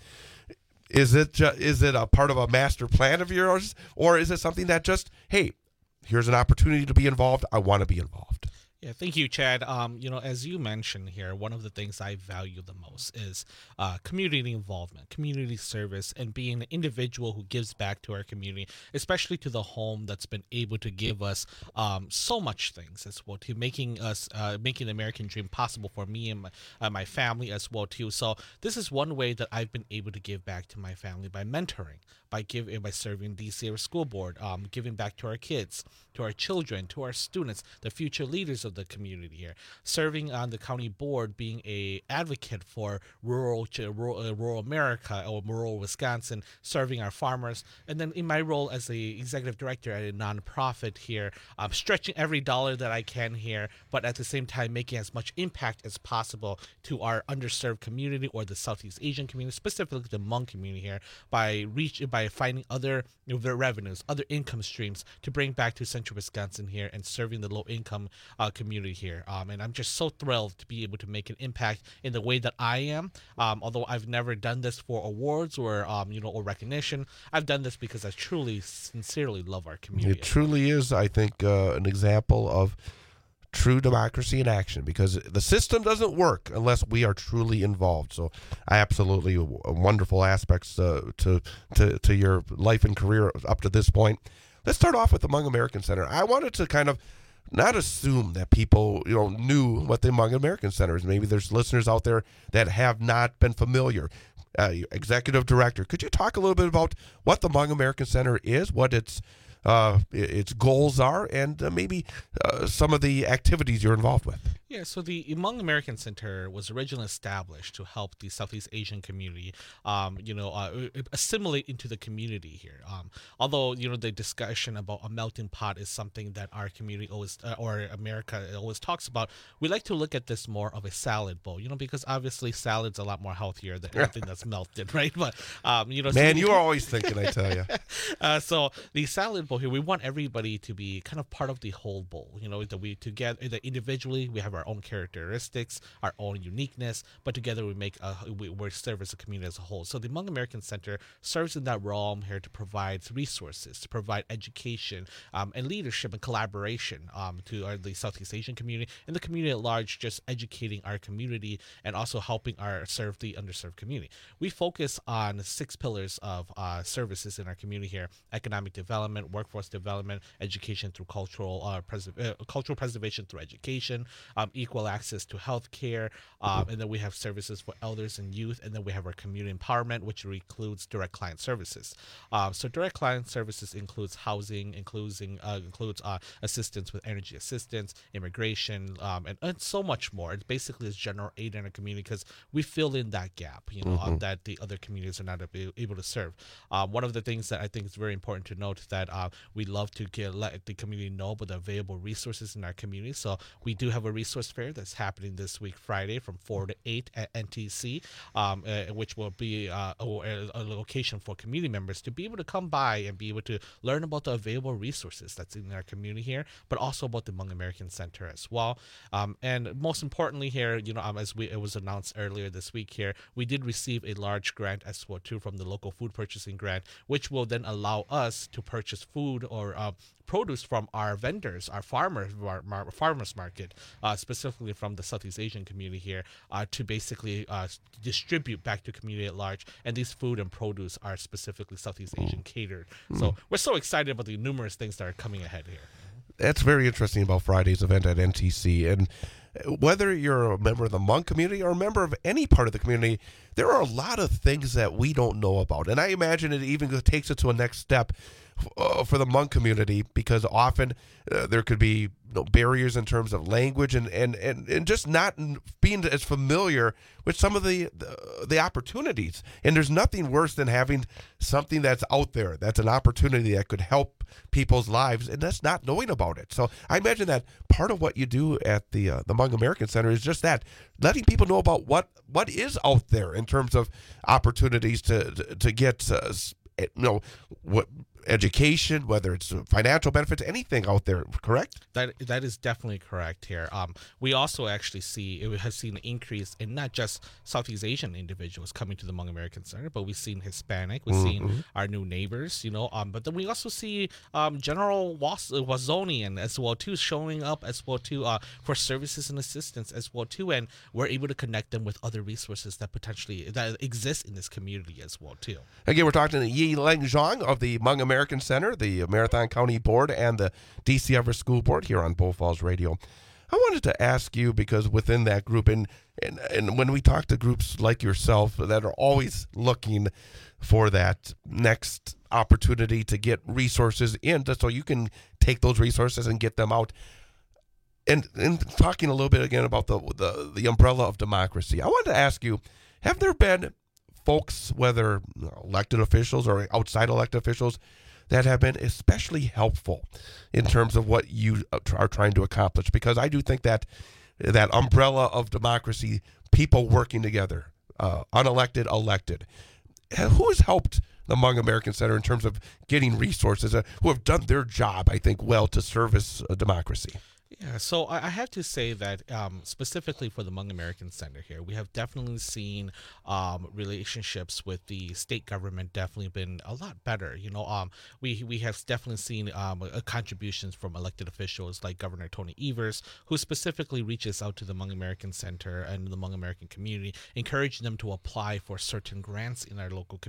Is it a part of a master plan of yours, or is it something that just, hey, here's an opportunity to be involved, I want to be involved? Yeah, thank you, Chad. As you mentioned here, one of the things I value the most is community involvement, community service, and being an individual who gives back to our community, especially to the home that's been able to give us so much things as well, to making the American dream possible for me and my family as well too. So this is one way that I've been able to give back to my family by mentoring, by serving D.C. School Board, giving back to our kids, to our children, to our students, the future leaders of the community here, serving on the county board, being a advocate for rural America or rural Wisconsin, serving our farmers, and then in my role as the executive director at a nonprofit here, stretching every dollar that I can here, but at the same time making as much impact as possible to our underserved community or the Southeast Asian community, specifically the Hmong community here, by finding other revenues, other income streams to bring back to Central Wisconsin here and serving the low-income community here. And I'm just so thrilled to be able to make an impact in the way that I am. Although I've never done this for awards or or recognition, I've done this because I truly, sincerely love our community. It truly is, I think, an example of true democracy in action, because the system doesn't work unless we are truly involved. So I absolutely wonderful aspects to your life and career up to this point. Let's start off with the Hmong American Center. I wanted to kind of not assume that people knew what the Hmong American Center is. Maybe there's listeners out there that have not been familiar. Executive Director, could you talk a little bit about what the Hmong American Center is, what its goals are, and maybe some of the activities you're involved with? Yeah, so the Hmong American Center was originally established to help the Southeast Asian community, assimilate into the community here. Although, the discussion about a melting pot is something that our community always, or America always talks about, we like to look at this more of a salad bowl, because obviously salad's a lot more healthier than anything that's melted, right? But, Man, you are always thinking, I tell you. So the salad simple here. We want everybody to be kind of part of the whole bowl. You know, that we together, that individually we have our own characteristics, our own uniqueness, but together we serve as a community as a whole. So the Hmong American Center serves in that realm here to provide resources, to provide education and leadership and collaboration to the Southeast Asian community and the community at large, just educating our community and also helping serve the underserved community. We focus on 6 pillars of services in our community here: economic development, workforce development, education through cultural preservation through education, equal access to health care, and then we have services for elders and youth, and then we have our community empowerment, which includes direct client services. So direct client services includes housing, includes assistance with energy assistance, immigration, and so much more. It basically is general aid in our community because we fill in that gap, that the other communities are not able to serve. One of the things that I think is very important to note that we love to let the community know about the available resources in our community. So we do have a resource fair that's happening this week, Friday, from 4 to 8 at NTC, which will be a location for community members to be able to come by and be able to learn about the available resources that's in our community here, but also about the Hmong American Center as well. And most importantly here, as it was announced earlier this week here, we did receive a large grant as well too from the local food purchasing grant, which will then allow us to purchase food or produce from our vendors, our farmers market, specifically from the Southeast Asian community here, to basically distribute back to community at large. And these food and produce are specifically Southeast Asian catered. So we're so excited about the numerous things that are coming ahead here. That's very interesting about Friday's event at NTC. And whether you're a member of the Hmong community or a member of any part of the community, there are a lot of things that we don't know about. And I imagine it even takes it to a next step for the Hmong community, because often there could be barriers in terms of language and just not being as familiar with some of the opportunities. And there's nothing worse than having something that's out there, that's an opportunity that could help people's lives, and that's not knowing about it. So I imagine that part of what you do at the Hmong American Center is just that, letting people know about what is out there in terms of opportunities to get what education, whether it's financial benefits, anything out there, correct? That is definitely correct here. We also actually have seen an increase in not just Southeast Asian individuals coming to the Hmong American Center, but we've seen Hispanic, we've seen our new neighbors, but then we also see General Wazonian as well too, showing up as well too for services and assistance as well too, and we're able to connect them with other resources that potentially exist in this community as well too. Again, we're talking to Yi Leng Zhang of the Hmong American Center, the Marathon County Board, and the DC Everest School Board here on Bull Falls Radio. I wanted to ask you, because within that group, and when we talk to groups like yourself that are always looking for that next opportunity to get resources in, so you can take those resources and get them out, and talking a little bit again about the umbrella of democracy, I wanted to ask you, have there been folks, whether elected officials or outside elected officials, that have been especially helpful in terms of what you are trying to accomplish? Because I do think that umbrella of democracy, people working together, unelected, elected, who has helped the Hmong American Center in terms of getting resources, who have done their job, I think, well to service democracy? Yeah, so I have to say that specifically for the Hmong American Center here, we have definitely seen relationships with the state government definitely been a lot better. We have definitely seen contributions from elected officials like Governor Tony Evers, who specifically reaches out to the Hmong American Center and the Hmong American community, encouraging them to apply for certain grants in our local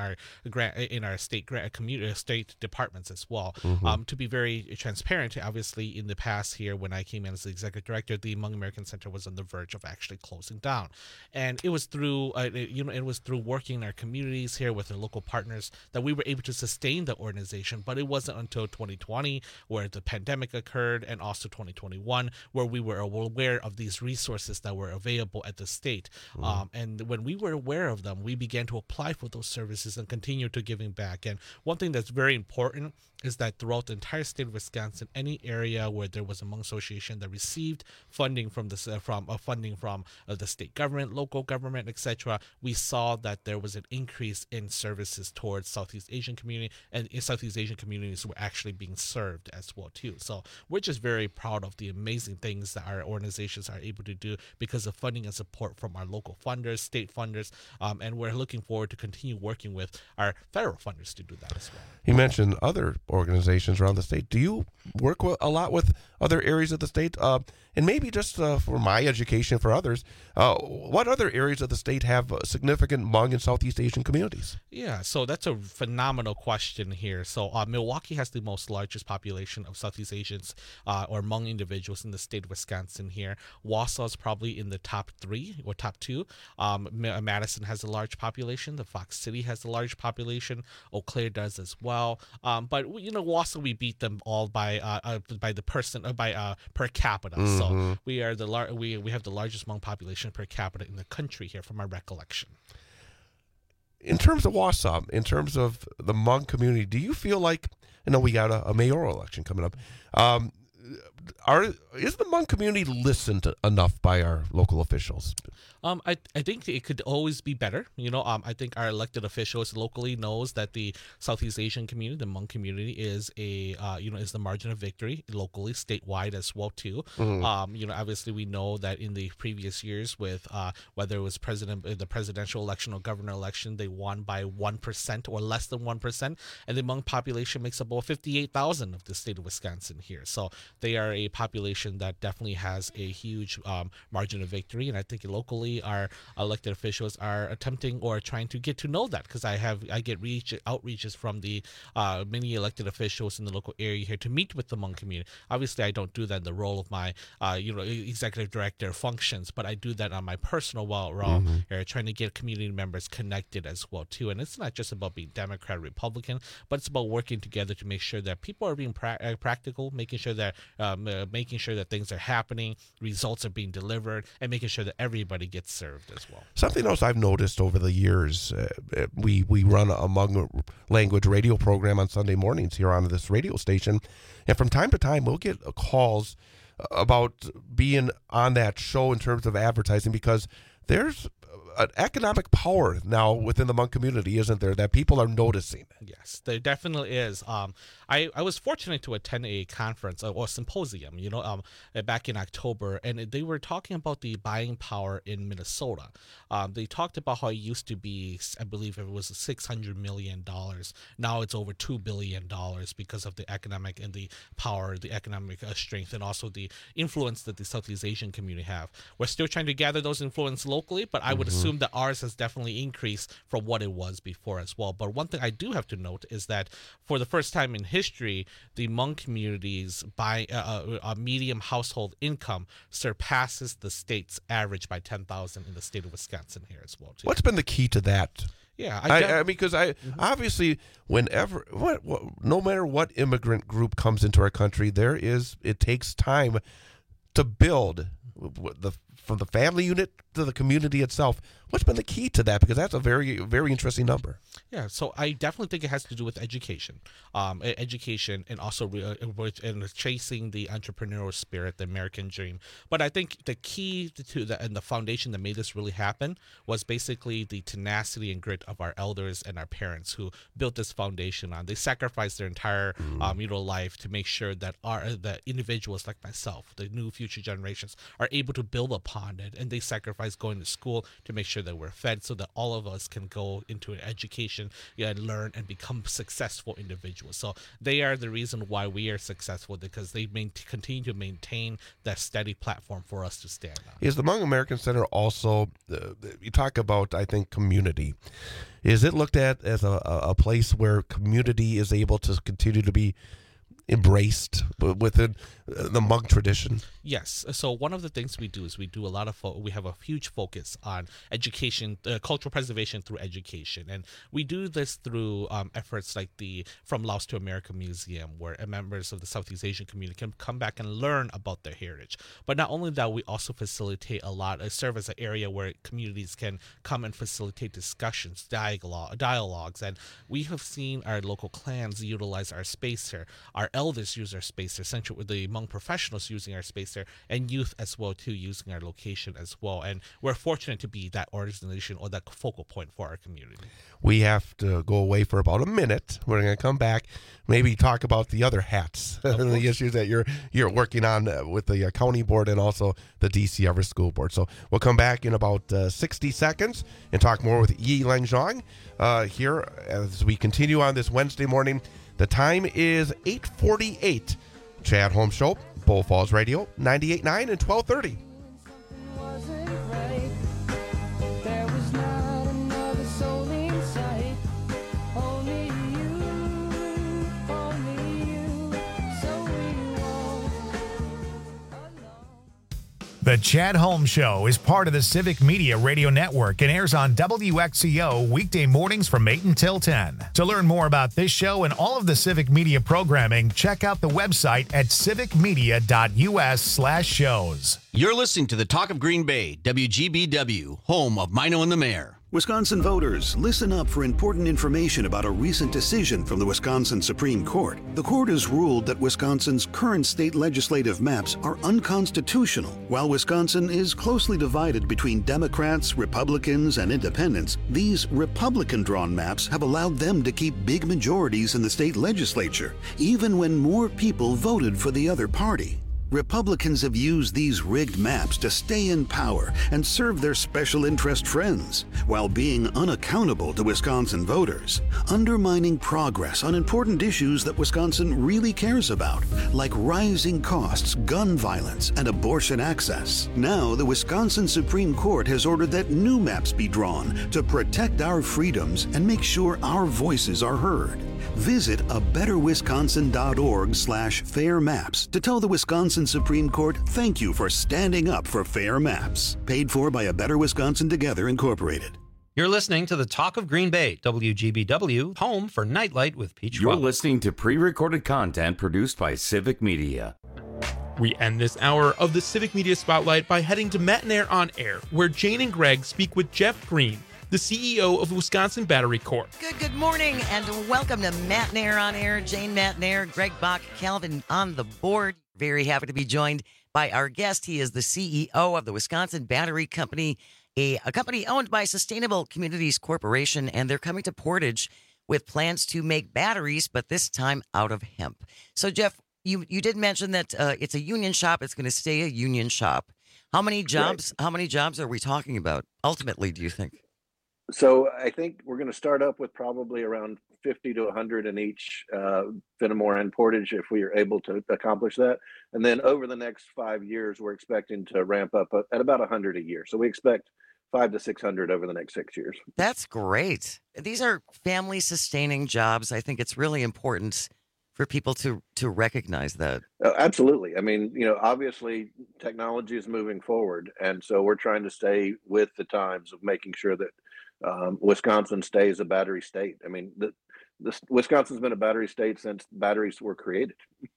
state departments as well. To be very transparent, obviously in the past here, when I came in as the executive director, the Hmong American Center was on the verge of actually closing down, and it was through working in our communities here with our local partners that we were able to sustain the organization. But it wasn't until 2020 where the pandemic occurred, and also 2021 where we were aware of these resources that were available at the state. And when we were aware of them, we began to apply for those services and continue to giving back. And one thing that's very important is that throughout the entire state of Wisconsin, any area where there was a Hmong association that received funding from the state government, local government, etc., we saw that there was an increase in services towards Southeast Asian community, and Southeast Asian communities were actually being served as well too. So we're just very proud of the amazing things that our organizations are able to do because of funding and support from our local funders, state funders, and we're looking forward to continue working with our federal funders to do that as well. You mentioned other organizations around the state. Do you work a lot with other areas of the state? And maybe just for my education for others, what other areas of the state have significant Hmong and Southeast Asian communities? Yeah, so that's a phenomenal question here. So Milwaukee has the most largest population of Southeast Asians or Hmong individuals in the state of Wisconsin here. Wausau is probably in the top 3 or top 2. Madison has a large population. The Fox City has a large population. Eau Claire does as well. But Wausau, we beat them all by the person by per capita. Mm-hmm. So we are we have the largest Hmong population per capita in the country here, from our recollection. In terms of Wausau, in terms of the Hmong community, do you feel like, we got a mayoral election coming up, is the Hmong community listened to enough by our local officials? I think it could always be better. I think our elected officials locally knows that the Southeast Asian community, the Hmong community, is is the margin of victory locally, statewide as well too. Mm-hmm. Obviously we know that in the previous years with whether it was the presidential election or governor election, they won by 1% or less than 1%, and the Hmong population makes up about 58,000 of the state of Wisconsin here. So they are a population that definitely has a huge margin of victory, and I think locally our elected officials are attempting or trying to get to know that, because I get outreaches from the many elected officials in the local area here to meet with the Hmong community. Obviously, I don't do that in the role of my executive director functions, but I do that on my personal realm here, trying to get community members connected as well too. And it's not just about being Democrat or Republican, but it's about working together to make sure that people are being practical, making sure that things are happening, results are being delivered, and making sure that everybody gets served as well. Something else I've noticed over the years, we run a Hmong language radio program on Sunday mornings here on this radio station, and from time to time we'll get calls about being on that show in terms of advertising, because there's an economic power now within the Hmong community, isn't there, that people are noticing? Yes, there definitely is. I was fortunate to attend a conference or symposium, back in October, and they were talking about the buying power in Minnesota. They talked about how it used to be, I believe it was $600 million. Now it's over $2 billion because of the economic and the power, the economic strength, and also the influence that the Southeast Asian community have. We're still trying to gather those influence locally, but I would assume that ours has definitely increased from what it was before as well. But one thing I do have to note is that for the first time in history, the Hmong community's a medium household income surpasses the state's average by $10,000 in the state of Wisconsin here as well too. What's been the key to that? Yeah, because obviously, whenever, no matter what immigrant group comes into our country, it takes time to build from the family unit to the community itself. What's been the key to that? Because that's a very, very interesting number. Yeah, so I definitely think it has to do with education, and also chasing the entrepreneurial spirit, the American dream. But I think the key to that and the foundation that made this really happen was basically the tenacity and grit of our elders and our parents who built this foundation on. They sacrificed their entire life to make sure that the individuals like myself, the new future generations, are able to build upon it, and they sacrifice going to school to make sure that we're fed so that all of us can go into an education and learn and become successful individuals. So they are the reason why we are successful, because they continue to maintain that steady platform for us to stand on. Is the Hmong American Center also, you talk about, I think, community. Is it looked at as a place where community is able to continue to be embraced within the Hmong tradition? Yes. So one of the things we do is we do a lot of we have a huge focus on education, cultural preservation through education, and we do this through efforts like the From Laos to America Museum, where members of the Southeast Asian community can come back and learn about their heritage. But not only that, we also facilitate serve as an area where communities can come and facilitate discussions, dialogues, and we have seen our local clans utilize our space here. Our elders use our space there, essentially the Hmong professionals using our space there, and youth as well too using our location as well. And we're fortunate to be that organization or that focal point for our community. We have to go away for about a minute. We're going to come back, maybe talk about the other hats and the issues that you're working on with the county board and also the DC Everest School Board. So we'll come back in about 60 seconds and talk more with Yi Len Zhang here as we continue on this Wednesday morning. The time is 8:48. Chad Holmes Show, Bull Falls Radio, 98.9 and 1230. The Chad Holmes Show is part of the Civic Media Radio Network and airs on WXCO weekday mornings from 8 until 10. To learn more about this show and all of the Civic Media programming, check out the website at civicmedia.us/shows. You're listening to the Talk of Green Bay, WGBW, home of Mino and the Mayor. Wisconsin voters, listen up for important information about a recent decision from the Wisconsin Supreme Court. The court has ruled that Wisconsin's current state legislative maps are unconstitutional. While Wisconsin is closely divided between Democrats, Republicans, and independents, these Republican-drawn maps have allowed them to keep big majorities in the state legislature, even when more people voted for the other party. Republicans have used these rigged maps to stay in power and serve their special interest friends, while being unaccountable to Wisconsin voters, undermining progress on important issues that Wisconsin really cares about, like rising costs, gun violence, and abortion access. Now, the Wisconsin Supreme Court has ordered that new maps be drawn to protect our freedoms and make sure our voices are heard. Visit abetterwisconsin.org/fair maps to tell the Wisconsin Supreme Court thank you for standing up for fair maps. Paid for by A Better Wisconsin Together, Incorporated. You're listening to the Talk of Green Bay, WGBW, home for Nightlight with Peach You're Wells. listening to pre-recorded content produced by Civic Media. We end this hour of the Civic Media Spotlight by heading to Matnair on Air, where Jane and Greg speak with Jeff Green, the CEO of Wisconsin Battery Corp. Good morning, and welcome to Matnair on Air. Jane Matnair, Greg Bach, Calvin on the board. Very happy to be joined by our guest. He is the CEO of the Wisconsin Battery Company, a company owned by Sustainable Communities Corporation, and they're coming to Portage with plans to make batteries, but this time out of hemp. So, Jeff, you did mention that it's a union shop. It's going to stay a union shop. How many jobs? Right. How many jobs are we talking about ultimately, do you think? So I think we're going to start up with probably around 50 to 100 in each Fenimore and Portage if we are able to accomplish that. And then over the next 5 years, we're expecting to ramp up at about 100 a year. So we expect 500 to 600 over the next 6 years. That's great. These are family sustaining jobs. I think it's really important for people to recognize that. Absolutely. I mean, obviously technology is moving forward. And so we're trying to stay with the times of making sure that Wisconsin stays a battery state. I mean, Wisconsin's been a battery state since batteries were created.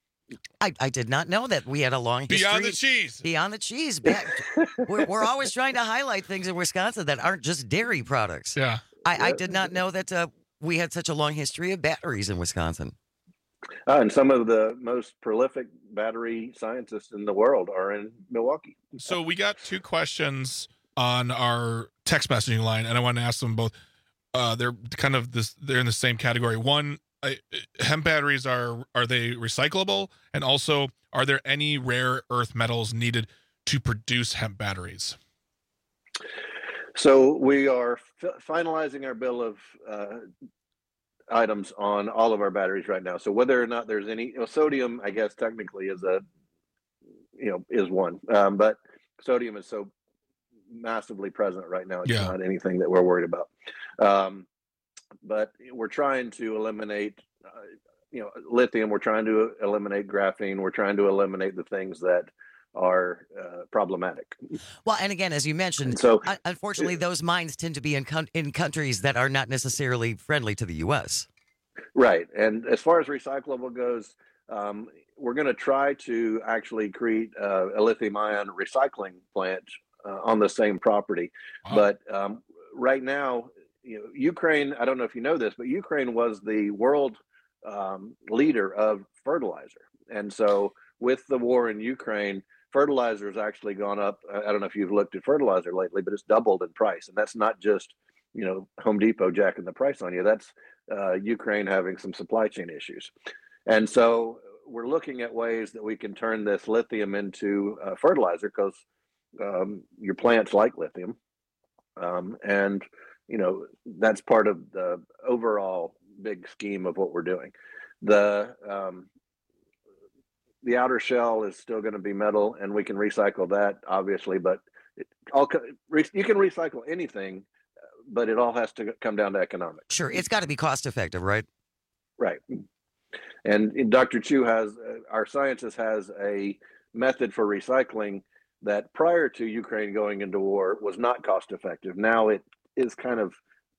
I did not know that we had a long history. Beyond the cheese. Beyond the cheese. We're always trying to highlight things in Wisconsin that aren't just dairy products. Yeah. I did not know that we had such a long history of batteries in Wisconsin. And some of the most prolific battery scientists in the world are in Milwaukee. So we got two questions on our text messaging line, and I want to ask them both. They're kind of they're in the same category. One, hemp batteries are they recyclable? And also, are there any rare earth metals needed to produce hemp batteries? So we are finalizing our bill of items on all of our batteries right now. So whether or not there's any sodium, I guess technically is one, but sodium is so massively present right now. It's not anything that we're worried about. But we're trying to eliminate lithium. We're trying to eliminate graphene. We're trying to eliminate the things that are problematic. Well, and again, as you mentioned, so unfortunately, those mines tend to be in countries that are not necessarily friendly to the U.S. Right. And as far as recyclable goes, we're going to try to actually create a lithium-ion recycling plant on the same property. Wow. But right now, Ukraine, I don't know if you know this, but Ukraine was the world leader of fertilizer. And so with the war in Ukraine, fertilizer has actually gone up. I don't know if you've looked at fertilizer lately, but it's doubled in price. And that's not just, Home Depot jacking the price on you. That's Ukraine having some supply chain issues. And so we're looking at ways that we can turn this lithium into fertilizer, because your plants like lithium. And, that's part of the overall big scheme of what we're doing. The outer shell is still going to be metal, and we can recycle that, obviously, but you can recycle anything, but it all has to come down to economics. Sure. It's got to be cost effective, right? Right. And Dr. Chu our scientist has a method for recycling that prior to Ukraine going into war was not cost effective. Now it is kind of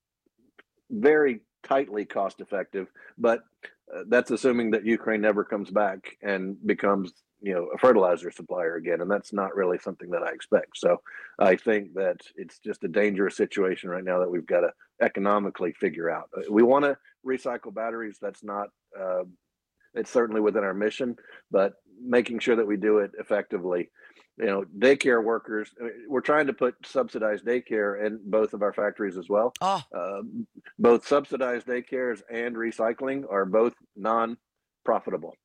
very tightly cost effective, but that's assuming that Ukraine never comes back and becomes, a fertilizer supplier again. And that's not really something that I expect. So I think that it's just a dangerous situation right now that we've got to economically figure out. We want to recycle batteries. That's not, it's certainly within our mission, but making sure that we do it effectively. Daycare workers, we're trying to put subsidized daycare in both of our factories as well. Both subsidized daycares and recycling are both non-profitable.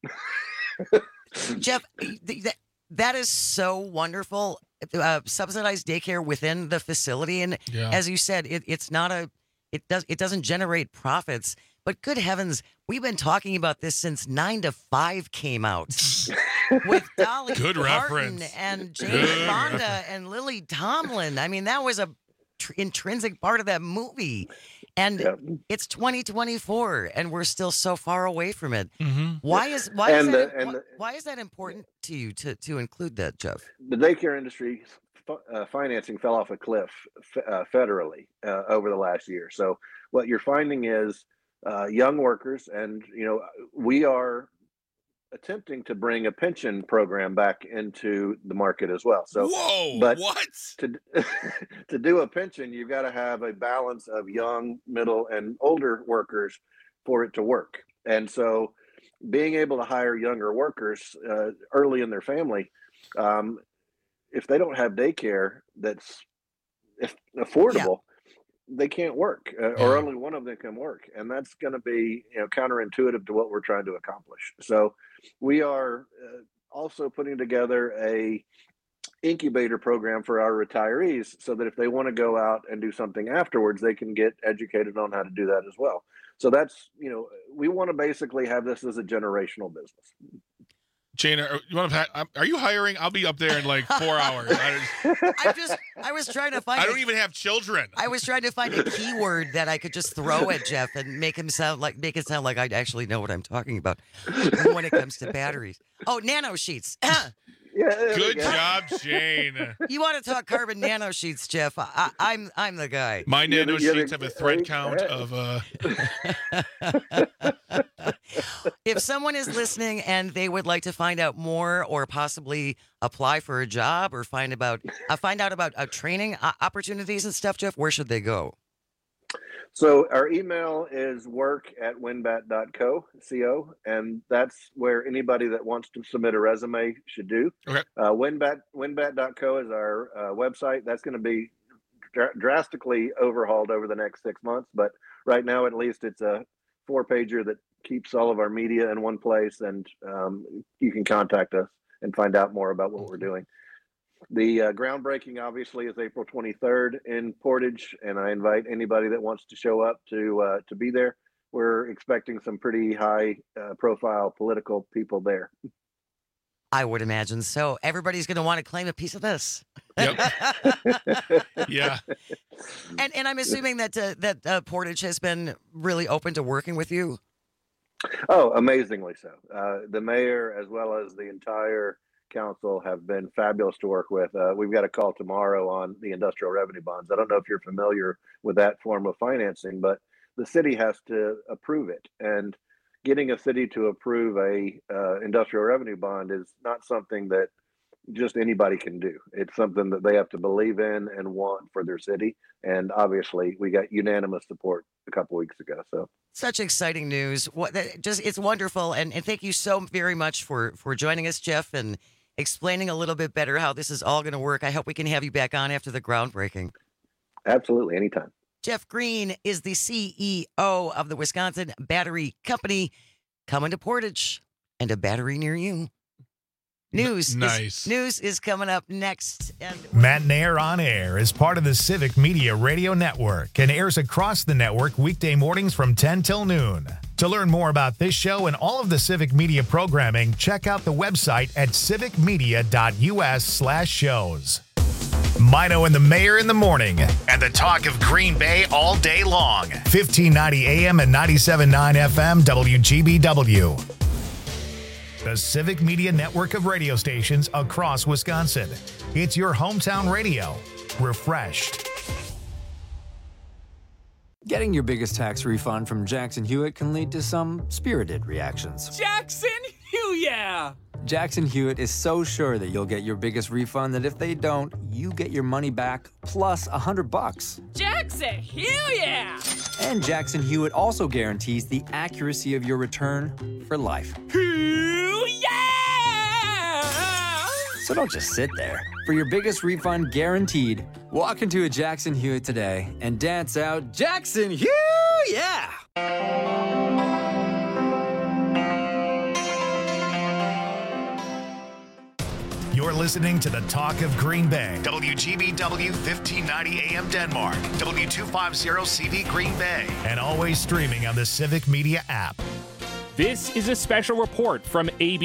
Jeff, that is so wonderful. Subsidized daycare within the facility. And as you said, it doesn't generate profits. But good heavens, we've been talking about this since 9 to 5 came out with Dolly Parton and Jane Fonda and Lily Tomlin. I mean, that was a intrinsic part of that movie. And it's 2024, and we're still so far away from it. Mm-hmm. Why is that important to you to include that, Jeff? The daycare industry financing fell off a cliff federally over the last year. So what you're finding is young workers, and we are attempting to bring a pension program back into the market as well. So, what? To do a pension, you've got to have a balance of young, middle, and older workers for it to work. And so, being able to hire younger workers early in their family, if they don't have daycare that's affordable, they can't work, or only one of them can work, and that's going to be counterintuitive to what we're trying to accomplish. So we are also putting together a incubator program for our retirees, so that if they want to go out and do something afterwards, they can get educated on how to do that as well. So that's we want to basically have this as a generational business. Jane, are you hiring? I'll be up there in like 4 hours. I was trying to find. I don't even have children. I was trying to find a keyword that I could just throw at Jeff and make it sound like I actually know what I'm talking about when it comes to batteries. Oh, nano sheets. Good job, Jane. You want to talk carbon nano sheets, Jeff? I'm the guy. My nano sheets have a thread count of. If someone is listening and they would like to find out more, or possibly apply for a job, or find out about training opportunities and stuff, Jeff, where should they go? So our email is work@winbat.co, and that's where anybody that wants to submit a resume should do. Okay. Winbat.co is our website. That's going to be drastically overhauled over the next 6 months, but right now at least it's a 4-pager that keeps all of our media in one place, and you can contact us and find out more about what we're doing. The groundbreaking obviously is April 23rd in Portage, and I invite anybody that wants to show up to be there. We're expecting some pretty high profile political people there. I would imagine so. Everybody's going to want to claim a piece of this. Yep. Yeah. And I'm assuming that Portage has been really open to working with you. Oh, amazingly so. The mayor, as well as the entire council, have been fabulous to work with. We've got a call tomorrow on the industrial revenue bonds. I don't know if you're familiar with that form of financing, but the city has to approve it. And getting a city to approve a industrial revenue bond is not something that just anybody can do. It's something that they have to believe in and want for their city. And obviously, we got unanimous support a couple weeks ago. So such exciting news! It's wonderful, and thank you so very much for joining us, Jeff, and explaining a little bit better how this is all going to work. I hope we can have you back on after the groundbreaking. Absolutely, anytime. Jeff Green is the CEO of the Wisconsin Battery Company, coming to Portage and a battery near you. News is coming up next. And Matt Nair on Air is part of the Civic Media Radio Network and airs across the network weekday mornings from 10 till noon. To learn more about this show and all of the Civic Media programming, check out the website at civicmedia.us/shows. Mino and the Mayor in the morning, and the talk of Green Bay all day long. 1590 AM and 97.9 FM WGBW. The Civic Media network of radio stations across Wisconsin. It's your hometown radio. Refreshed. Getting your biggest tax refund from Jackson Hewitt can lead to some spirited reactions. Jackson Hewitt! Jackson Hewitt is so sure that you'll get your biggest refund that if they don't, you get your money back plus $100. Jackson Hewitt! And Jackson Hewitt also guarantees the accuracy of your return for life. So don't just sit there. For your biggest refund guaranteed, walk into a Jackson Hewitt today and dance out Jackson Hewitt! You're listening to the Talk of Green Bay. WGBW 1590 AM Denmark. W250CV Green Bay. And always streaming on the Civic Media app. This is a special report from AB